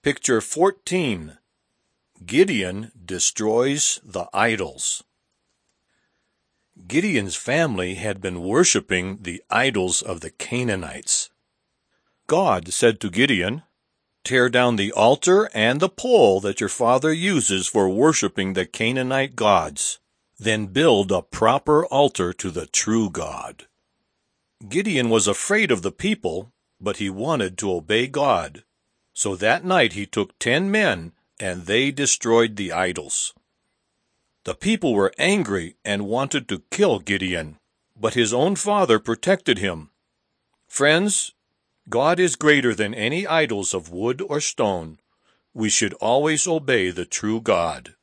Picture 14. Gideon destroys the idols. Gideon's family had been worshiping the idols of the Canaanites. God said to Gideon, "Tear down the altar and the pole that your father uses for worshiping the Canaanite gods. Then build a proper altar to the true God." Gideon was afraid of the people, but he wanted to obey God. So that night he took 10 men, and they destroyed the idols. The people were angry and wanted to kill Gideon, but his own father protected him. Friends, God is greater than any idols of wood or stone. We should always obey the true God.